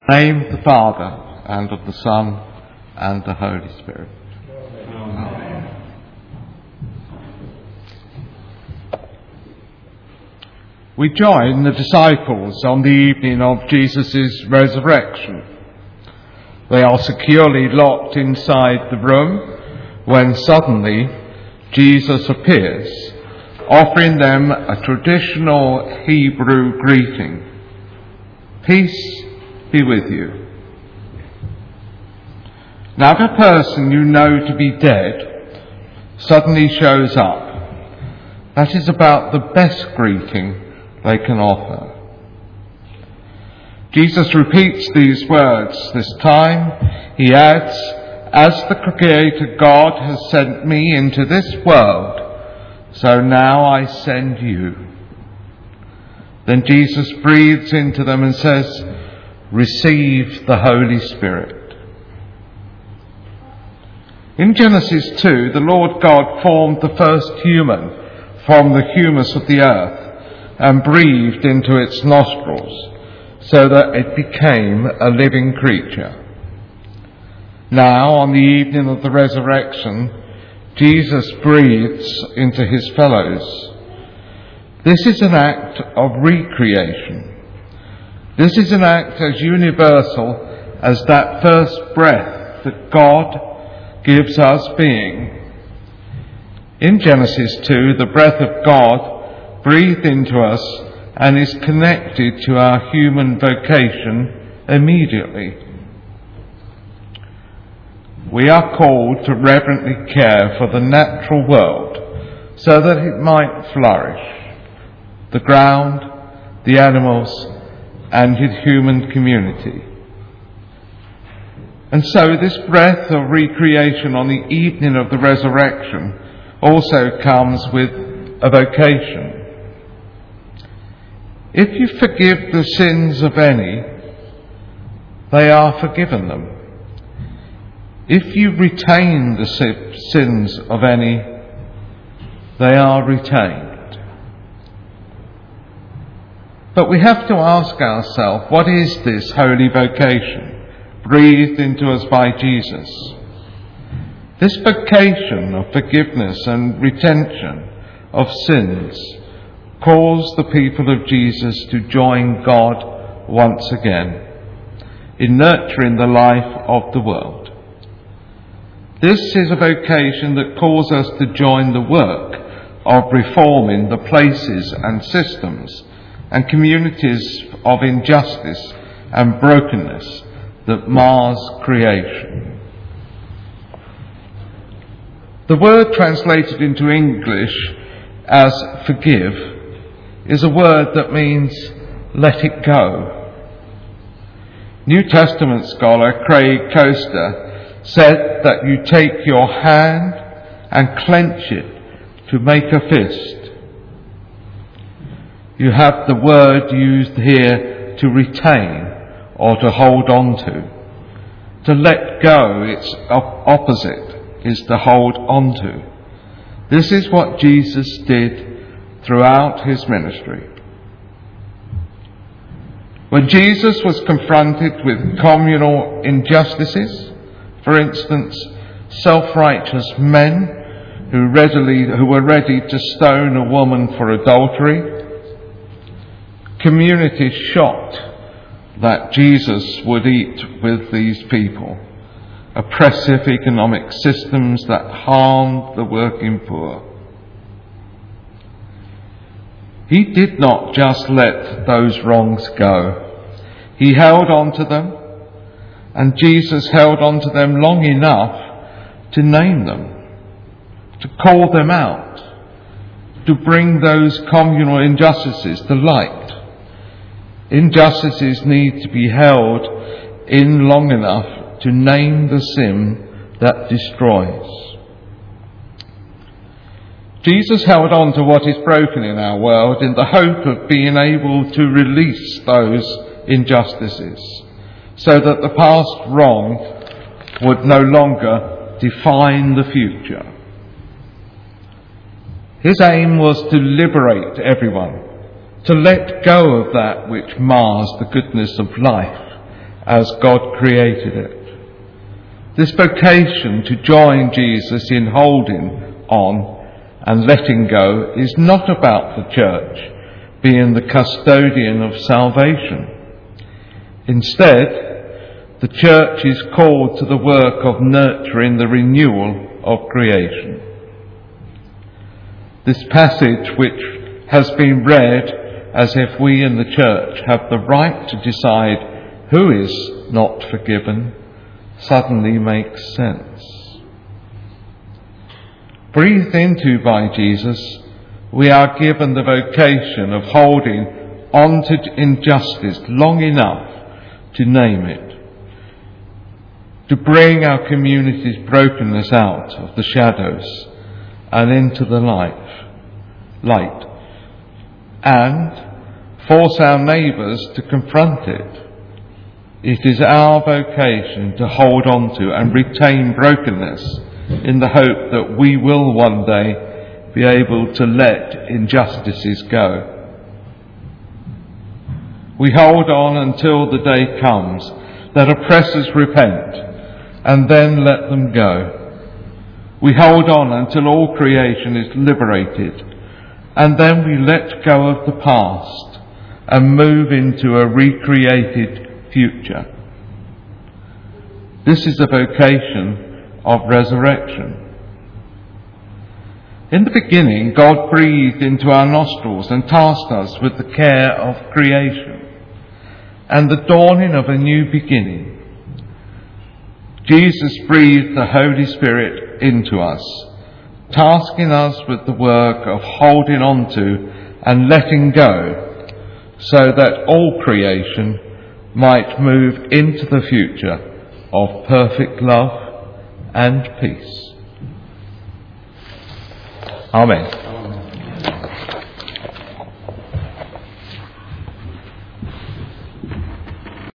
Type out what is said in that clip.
In the name of the Father, and of the Son, and the Holy Spirit. Amen. We join the disciples on the evening of Jesus' resurrection. They are securely locked inside the room when suddenly Jesus appears, offering them a traditional Hebrew greeting. Peace be with you. Now, if a person you know to be dead suddenly shows up, that is about the best greeting they can offer. Jesus repeats these words. This time he adds, "As the Creator God has sent me into this world, so now I send you." Then Jesus breathes into them and says, "Receive the Holy Spirit." In Genesis 2, the Lord God formed the first human from the humus of the earth and breathed into its nostrils so that it became a living creature. Now, on the evening of the resurrection, Jesus breathes into his fellows. This is an act of recreation. This is an act as universal as that first breath that God gives us being. In Genesis 2, the breath of God breathed into us and is connected to our human vocation immediately. We are called to reverently care for the natural world so that it might flourish. The ground, the animals, and his human community. And so this breath of recreation on the evening of the resurrection also comes with a vocation. If you forgive the sins of any, they are forgiven them. If you retain the sins of any, they are retained. But we have to ask ourselves, what is this holy vocation breathed into us by Jesus? This vocation of forgiveness and retention of sins calls the people of Jesus to join God once again in nurturing the life of the world. This is a vocation that calls us to join the work of reforming the places and systems and communities of injustice and brokenness that mars creation. The word translated into English as forgive is a word that means let it go. New Testament scholar Craig Coaster said that you take your hand and clench it to make a fist. You have the word used here to retain or to hold on to. To let go, its opposite, is to hold on to. This is what Jesus did throughout his ministry. When Jesus was confronted with communal injustices, for instance, self-righteous men who were ready to stone a woman for adultery, communities shocked that Jesus would eat with these people, oppressive economic systems that harmed the working poor. He did not just let those wrongs go. He held on to them, and Jesus held on to them long enough to name them, to call them out, to bring those communal injustices to light. Injustices need to be held in long enough to name the sin that destroys. Jesus held on to what is broken in our world in the hope of being able to release those injustices so that the past wrong would no longer define the future. His aim was to liberate everyone, to let go of that which mars the goodness of life as God created it. This vocation to join Jesus in holding on and letting go is not about the church being the custodian of salvation. Instead, the church is called to the work of nurturing the renewal of creation. This passage, which has been read as if we in the church have the right to decide who is not forgiven, suddenly makes sense. Breathed into by Jesus, we are given the vocation of holding on to injustice long enough to name it, to bring our community's brokenness out of the shadows and into the light, and force our neighbours to confront it. It is our vocation to hold on to and retain brokenness in the hope that we will one day be able to let injustices go. We hold on until the day comes that oppressors repent and then let them go. We hold on until all creation is liberated, and then we let go of the past and move into a recreated future. This is a vocation of resurrection. In the beginning, God breathed into our nostrils and tasked us with the care of creation and the dawning of a new beginning. Jesus breathed the Holy Spirit into us, tasking us with the work of holding on to and letting go, so that all creation might move into the future of perfect love and peace. Amen.